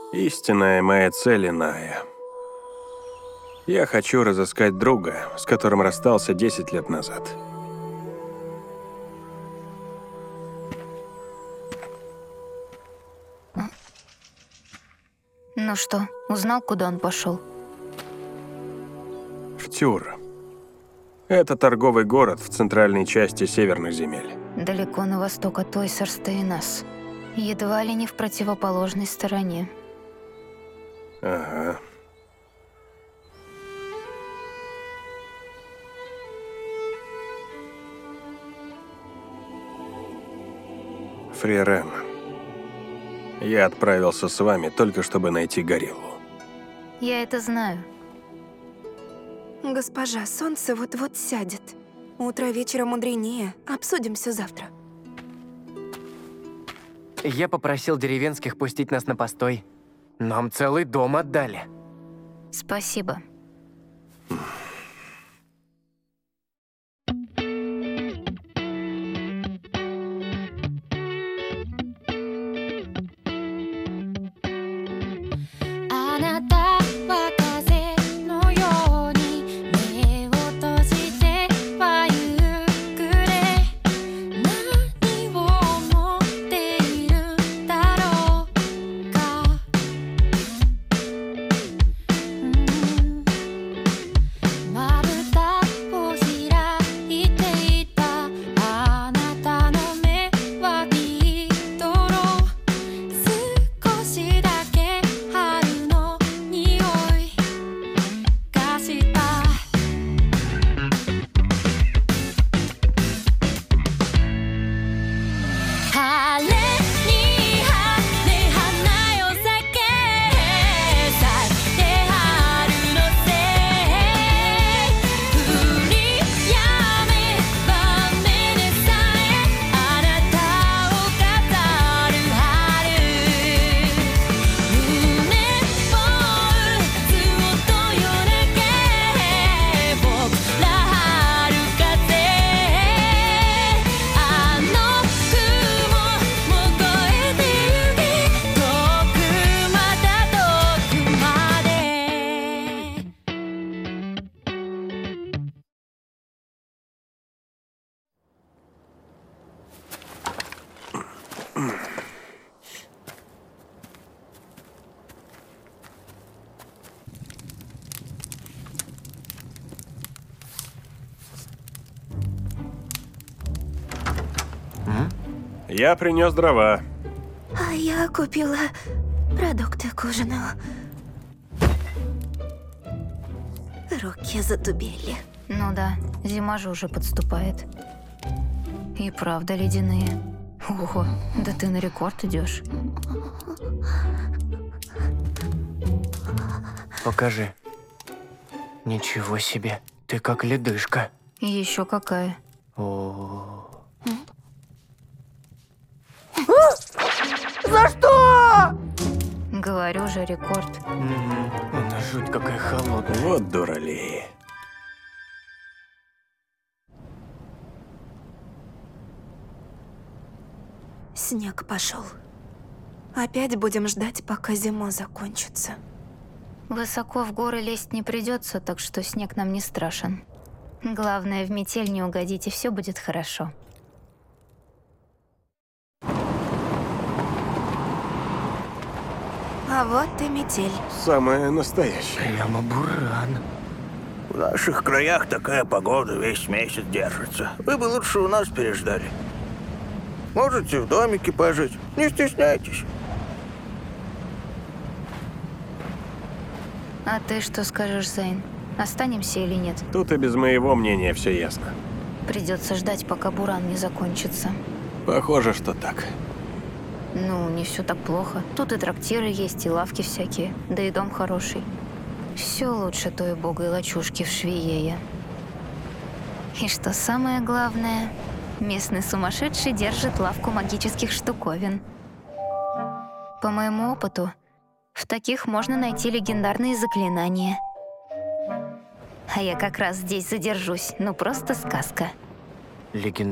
Истинная моя цель иная. Я хочу разыскать друга, с которым расстался 10 лет назад. Ну что, узнал, куда он пошел? В Тюр. Это торговый город в центральной части северных земель. Далеко на восток от Тойсерста и нас. Едва ли не в противоположной стороне. Ага. Фриерен, я отправился с вами только чтобы найти гориллу. Я это знаю. Госпожа, солнце вот-вот сядет. Утро вечера мудренее. Обсудим все завтра. Я попросил деревенских пустить нас на постой. Нам целый дом отдали. Спасибо. Я принес дрова. А я купила продукты к ужину. Руки задубели. Ну да, зима же уже подступает. И правда ледяные. Ого, да ты на рекорд идешь. Покажи. Ничего себе, ты как ледышка. Еще какая. О. За что? Говорю же, рекорд. Она жуть какая холодная. Вот дуралей. Снег пошел. Опять будем ждать, пока зима закончится. Высоко в горы лезть не придется, так что снег нам не страшен. Главное, в метель не угодить, и все будет хорошо. А вот и метель. Самая настоящая. Прямо буран. В наших краях такая погода весь месяц держится. Вы бы лучше у нас переждали. Можете в домике пожить, не стесняйтесь. А ты что скажешь, Зейн? Останемся или нет? Тут и без моего мнения все ясно. Придется ждать, пока буран не закончится. Похоже, что так. Ну, не все так плохо. Тут и трактиры есть, и лавки всякие, да и дом хороший. Все лучше той убогой лачушки в Швеее. И что самое главное, местный сумасшедший держит лавку магических штуковин. По моему опыту, в таких можно найти легендарные заклинания. А я как раз здесь задержусь, ну просто сказка.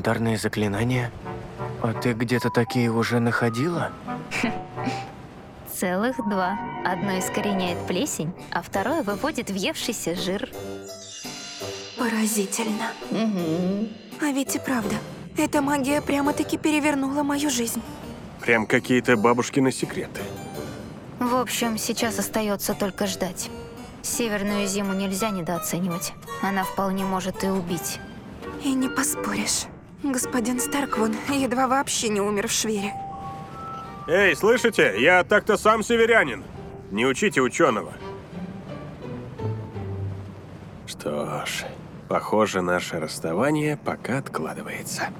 Легендарные заклинания? А ты где-то такие уже находила? Целых два. Одно искореняет плесень, а второе выводит въевшийся жир. Поразительно. Угу. А ведь и правда, эта магия прямо-таки перевернула мою жизнь. Прям какие-то бабушкины секреты. В общем, сейчас остается только ждать. Северную зиму нельзя недооценивать. Она вполне может и убить. И не поспоришь. Господин Старк вон едва вообще не умер в Швере. Эй, слышите? Я так-то сам северянин. Не учите ученого. Что ж, похоже, наше расставание пока откладывается.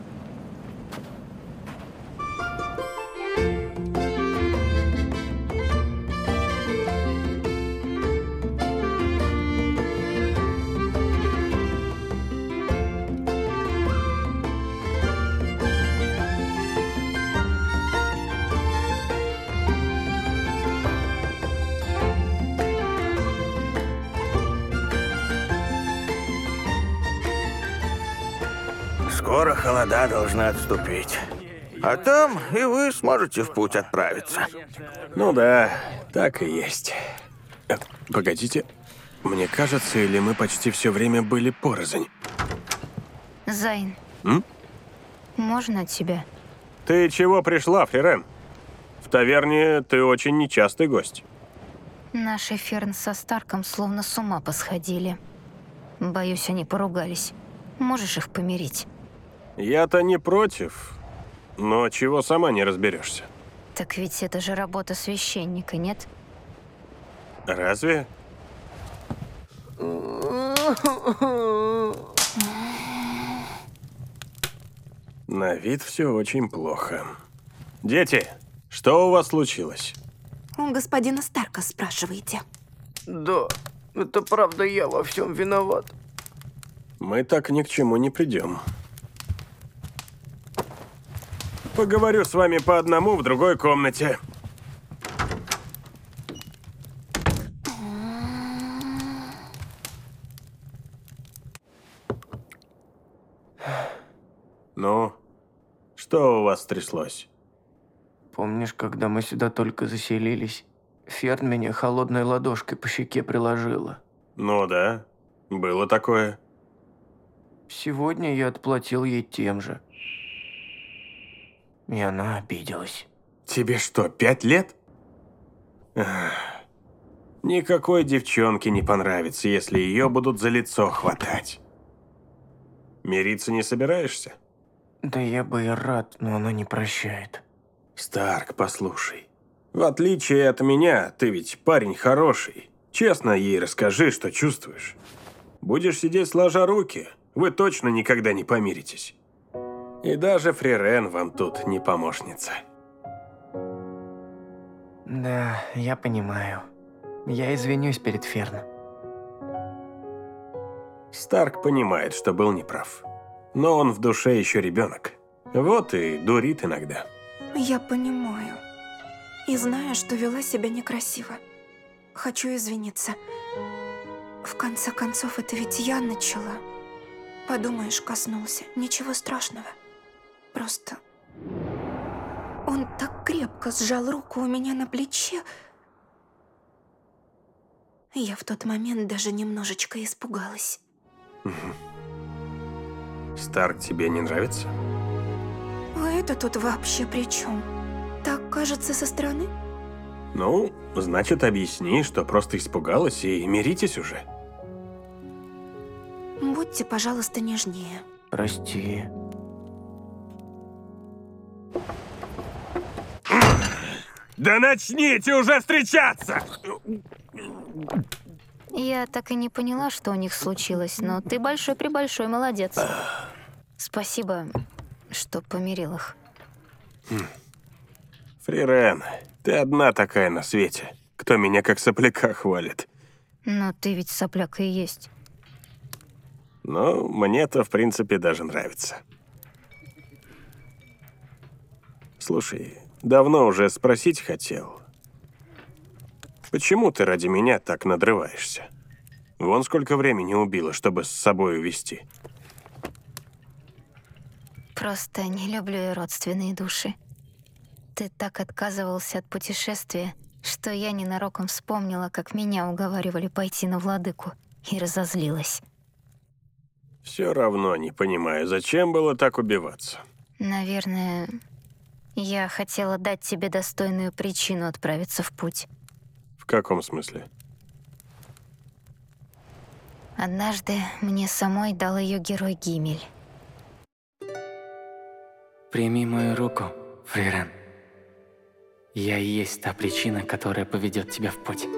Скоро холода должны отступить. А там и вы сможете в путь отправиться. Ну да, так и есть. Погодите, мне кажется, или мы почти все время были порознь? Зайн, М? можно тебя? Ты чего пришла, Фрирен? В таверне ты очень нечастый гость. Наши Ферн со Старком словно с ума посходили. Боюсь, они поругались. Можешь их помирить? Я-то не против, но чего сама не разберешься? Так ведь это же работа священника, нет? Разве? На вид все очень плохо. Дети, что у вас случилось? У господина Старка спрашиваете. Да, это правда я во всем виноват. Мы так ни к чему не придем. Поговорю с вами по одному в другой комнате. Ну, что у вас стряслось? Помнишь, когда мы сюда только заселились? Ферн меня холодной ладошкой по щеке приложила. Ну да, было такое. Сегодня я отплатил ей тем же. И она обиделась. Тебе что, 5 лет? Ах, никакой девчонке не понравится, если ее будут за лицо хватать. Мириться не собираешься? Да я бы и рад, но она не прощает. Старк, послушай. В отличие от меня, ты ведь парень хороший. Честно ей расскажи, что чувствуешь. Будешь сидеть сложа руки, вы точно никогда не помиритесь. И даже Фрирен вам тут не помощница. Да, я понимаю. Я извинюсь перед Ферн. Старк понимает, что был неправ. Но он в душе еще ребенок. Вот и дурит иногда. Я понимаю. И знаю, что вела себя некрасиво. Хочу извиниться. В конце концов, это ведь я начала. Подумаешь, коснулся. Ничего страшного. Просто... Он так крепко сжал руку у меня на плече. Я в тот момент даже немножечко испугалась. Старк тебе не нравится? А это тут вообще при чем? Так кажется со стороны? Ну, значит, объясни, что просто испугалась, и миритесь уже. Будьте, пожалуйста, нежнее. Прости. Да начните уже встречаться! Я так и не поняла, что у них случилось, но ты большой-пребольшой молодец. Спасибо, что помирил их. Фрирен, ты одна такая на свете, кто меня как сопляка хвалит. Но ты ведь сопляк и есть. Но мне-то, в принципе, даже нравится. Слушай, давно уже спросить хотел. Почему ты ради меня так надрываешься? Вон сколько времени убила, чтобы с собой увезти. Просто не люблю я родственные души. Ты так отказывался от путешествия, что я ненароком вспомнила, как меня уговаривали пойти на владыку, и разозлилась. Все равно не понимаю, зачем было так убиваться. Наверное, я хотела дать тебе достойную причину отправиться в путь. В каком смысле? Однажды мне самой дал ее герой Гимель. Прими мою руку, Фрирен. Я и есть та причина, которая поведет тебя в путь.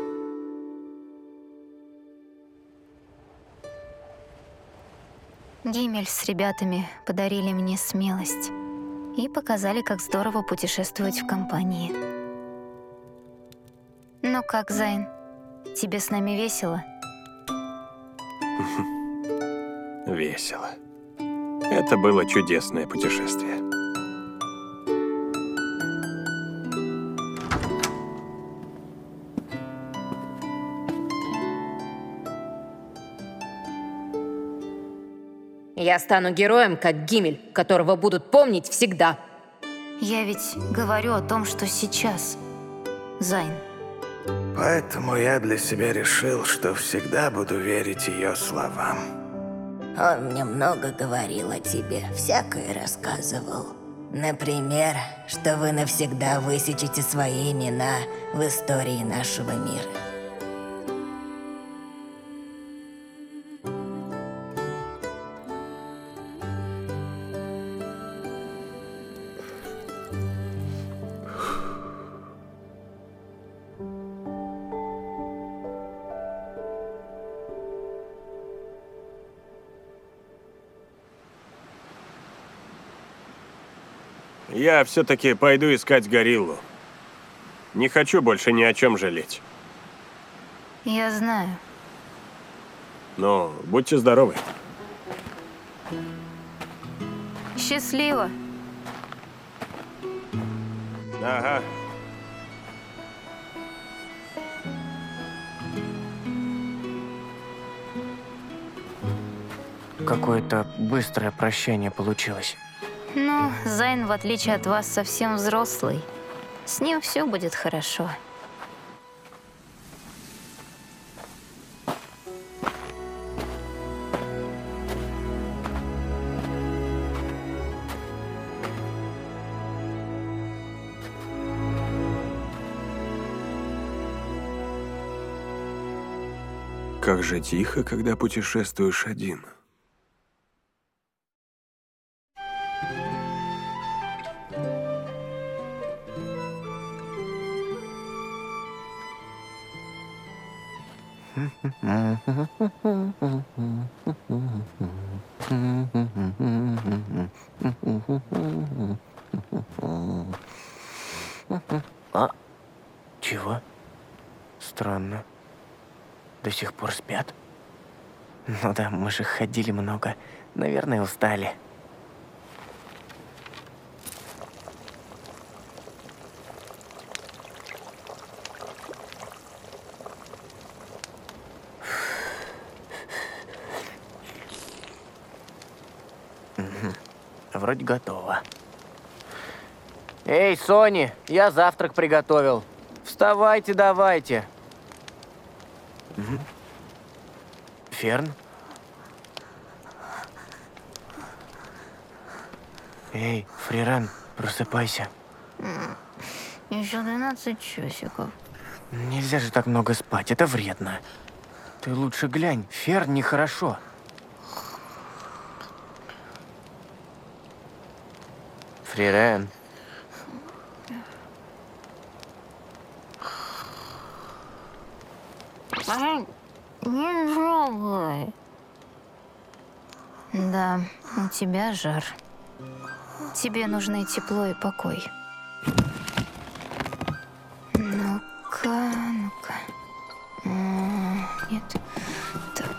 Гимель с ребятами подарили мне смелость и показали, как здорово путешествовать в компании. Ну как, Зайн, тебе с нами весело? Весело. Это было чудесное путешествие. Я стану героем, как Гимель, которого будут помнить всегда. Я ведь говорю о том, что сейчас, Зайн. Поэтому я для себя решил, что всегда буду верить ее словам. Он мне много говорил о тебе, всякое рассказывал. Например, что вы навсегда высечете свои имена в истории нашего мира. Я все-таки пойду искать гориллу. Не хочу больше ни о чем жалеть. Я знаю. Но будьте здоровы. Счастливо. Ага. Какое-то быстрое прощение получилось. Ну, Зайн, в отличие от вас, совсем взрослый. С ним все будет хорошо. Как же тихо, когда путешествуешь один. А? Чего? Странно. До сих пор спят? Ну да, мы же ходили много. Наверное, устали. Вроде готово. Эй, Сони, я завтрак приготовил. Вставайте, давайте. Ферн? Эй, Фрирен, просыпайся. Еще 12 часиков. Нельзя же так много спать, это вредно. Ты лучше глянь, Ферн нехорошо. Фрирен. Не трогай. Да, у тебя жар. Тебе нужны тепло и покой. Ну-ка, ну-ка. Нет. Так.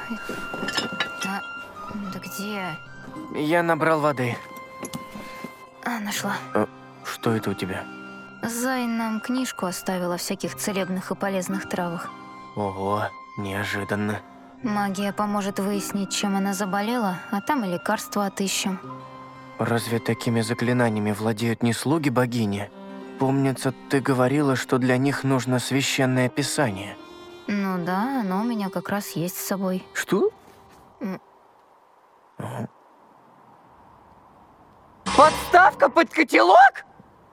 Да где? Я набрал воды. Нашла. Что это у тебя? Зайн нам книжку оставила о всяких целебных и полезных травах. Ого, неожиданно. Магия поможет выяснить, чем она заболела, а там и лекарства отыщем. Разве такими заклинаниями владеют не слуги богини? Помнится, ты говорила, что для них нужно священное писание. Ну да, оно у меня как раз есть с собой. Что? М. Подставка под котелок?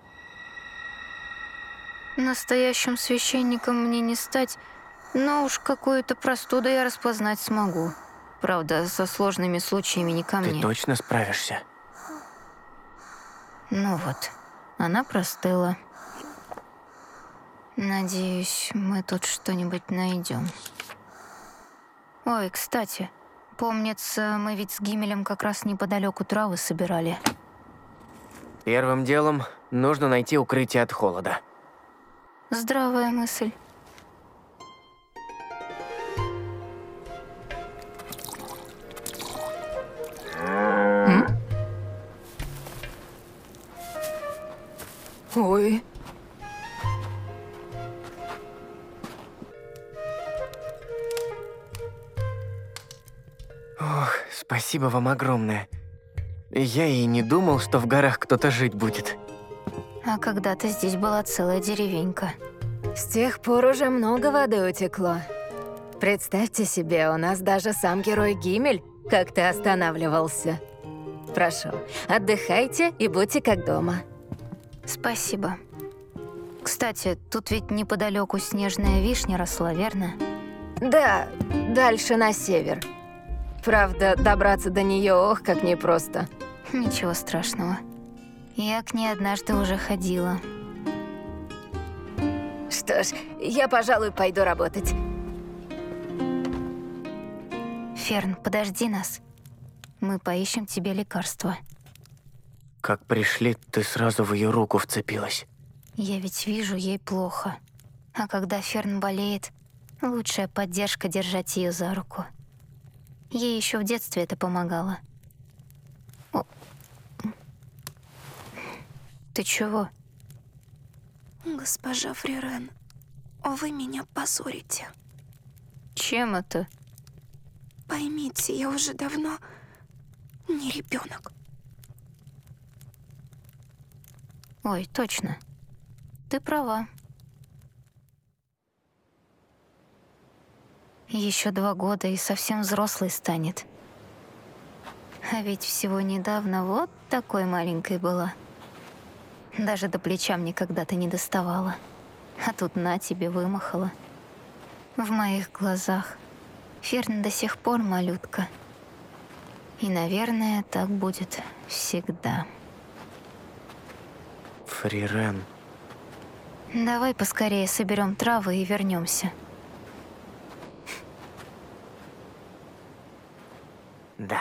Настоящим священником мне не стать, но уж какую-то простуду я распознать смогу. Правда, со сложными случаями не ко Ты мне. точно справишься? Ну вот, она простыла. Надеюсь, мы тут что-нибудь найдем. Ой, кстати, помнится, мы ведь с Гимелем как раз неподалеку травы собирали. Первым делом нужно найти укрытие от холода. Здравая мысль. Ой. Ох, спасибо вам огромное. Я и не думал, что в горах кто-то жить будет. А когда-то здесь была целая деревенька. С тех пор уже много воды утекло. Представьте себе, у нас даже сам герой Гимель как-то останавливался. Прошу, отдыхайте и будьте как дома. Спасибо. Кстати, тут ведь неподалеку снежная вишня росла, верно? Да, дальше на север. Правда, добраться до нее, ох, как непросто. Ничего страшного. Я к ней однажды уже ходила. Что ж, я, пожалуй, пойду работать. Ферн, подожди нас. Мы поищем тебе лекарство. Как пришли, ты сразу в ее руку вцепилась. Я ведь вижу, ей плохо. А когда Ферн болеет, лучшая поддержка — держать ее за руку. Ей еще в детстве это помогало. О. Ты чего? Госпожа Фрирен, вы меня позорите. Чем это? Поймите, я уже давно не ребенок. Ой, точно. Ты права. Еще 2 года и совсем взрослый станет. А ведь всего недавно вот такой маленькой была. Даже до плеча мне когда-то не доставала. А тут на тебе вымахала. В моих глазах Ферн до сих пор малютка. И, наверное, так будет всегда. Фрирен. Давай поскорее соберем травы и вернемся. Да.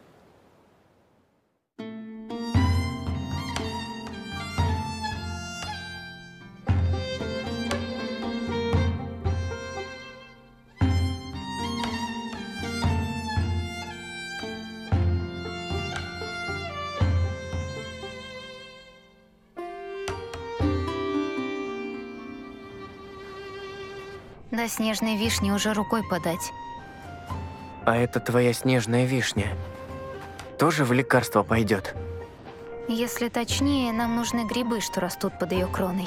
До снежной вишни уже рукой подать. А это твоя снежная вишня. Тоже в лекарство пойдет? Если точнее, нам нужны грибы, что растут под ее кроной.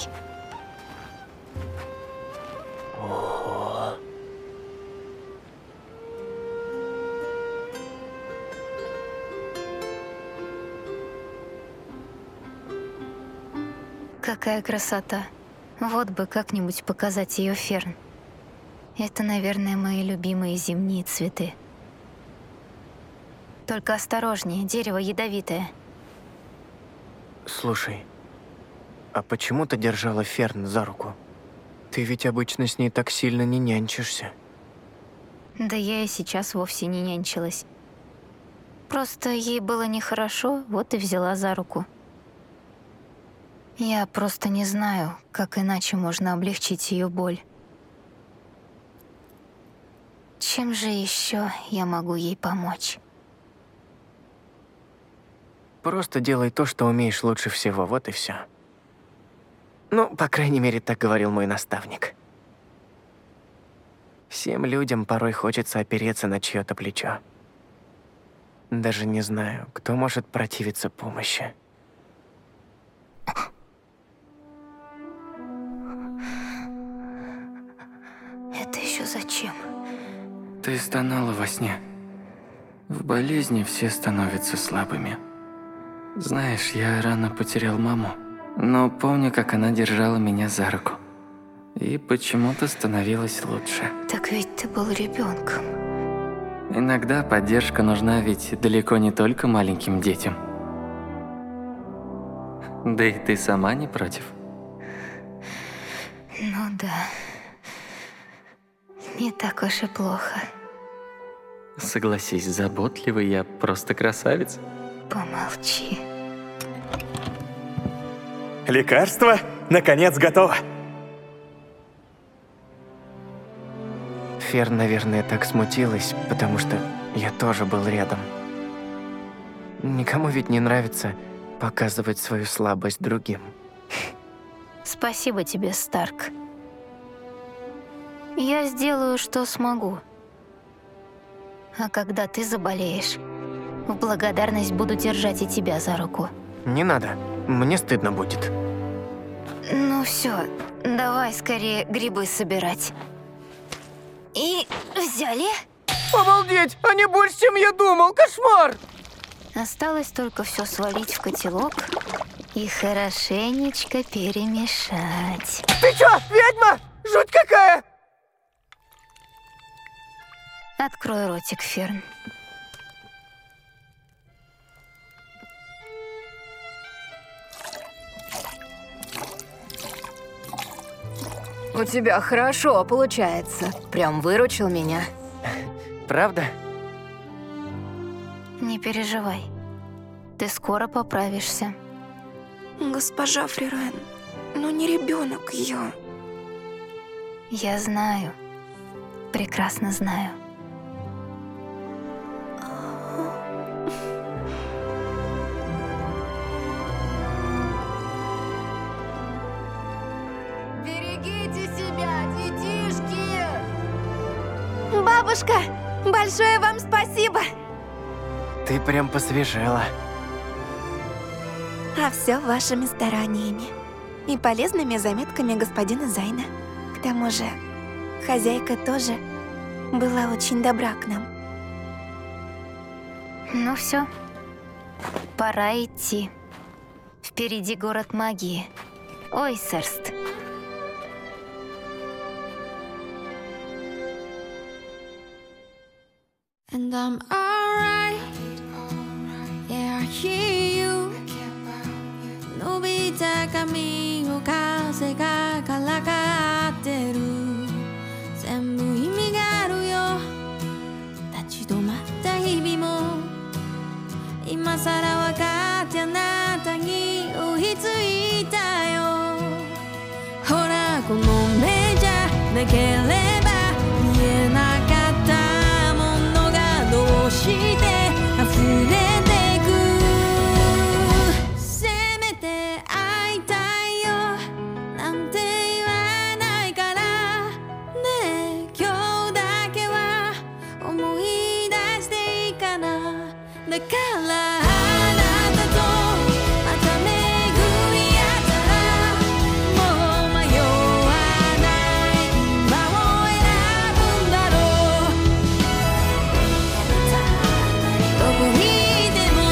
Какая красота. Вот бы как-нибудь показать ее Ферн. Это, наверное, мои любимые зимние цветы. Только осторожнее, дерево ядовитое. Слушай, а почему ты держала Ферн за руку? Ты ведь обычно с ней так сильно не нянчишься. Да я и сейчас вовсе не нянчилась. Просто ей было нехорошо, вот и взяла за руку. Я просто не знаю, как иначе можно облегчить ее боль. Чем же еще я могу ей помочь? Просто делай то, что умеешь лучше всего, вот и все. Ну, по крайней мере, так говорил мой наставник. Всем людям порой хочется опереться на чьё-то плечо. Даже не знаю, кто может противиться помощи. еще зачем? Ты стонала во сне. В болезни все становятся слабыми. Знаешь, я рано потерял маму, но помню, как она держала меня за руку. И почему-то становилось лучше. Так ведь ты был ребенком. Иногда поддержка нужна ведь далеко не только маленьким детям. Да и ты сама не против? Ну да. Не так уж и плохо. Согласись, заботливый я просто красавец. Помолчи. Лекарство, наконец, готово. Фер, наверное, так смутилась, потому что я тоже был рядом. Никому ведь не нравится показывать свою слабость другим. Спасибо тебе, Старк. Я сделаю, что смогу. А когда ты заболеешь, в благодарность буду держать и тебя за руку. Не надо, мне стыдно будет. Ну все, давай скорее грибы собирать. И взяли? Обалдеть, они больше, чем я думал, кошмар! Осталось только все свалить в котелок и хорошенечко перемешать. Ты чё, ведьма? Жуть какая! Открой ротик, Ферн. У тебя хорошо получается. Прям выручил меня. Правда? Не переживай. Ты скоро поправишься. Госпожа Фрирен, ну не ребенок я. Я знаю. Прекрасно знаю. Берегите себя, детишки! Бабушка, большое вам спасибо. Ты прям посвежела. А все вашими стараниями и полезными заметками господина Зайна. К тому же, хозяйка тоже была очень добра к нам. Ну все, пора идти. Впереди город магии. Ойсерст. And I'm alright. Yeah, I hear you. 伸びた髪を風がからかってる。全部意味があるよ。立ち止まった日々も今さら分かってあなたに追いついたよ。ほらこの目じゃなければ見えなかったものがどうして溢れてく。せめて会いたいよなんて言わないからね。今日だけは思い出していいかな。だからあなたとまた巡り合ったらもう迷わない今を選ぶんだろう。どこにいても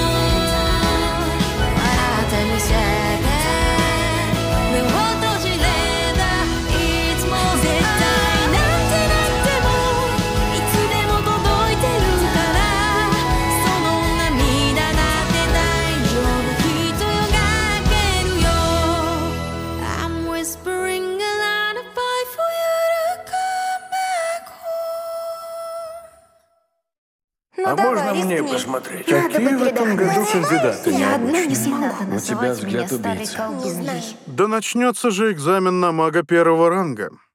あなたにせて目を閉じればいつも絶対なんてなってもいつでも届いてるからその涙だって大丈夫きっとよがけるよ。 I'm whispering a lullaby for you to come back home. А можно мне посмотреть? Какие в этом году кандидаты Я одна не необычные? смогу. У тебя взгляд убийцы. колдуньей. Да начнется же экзамен на мага первого ранга.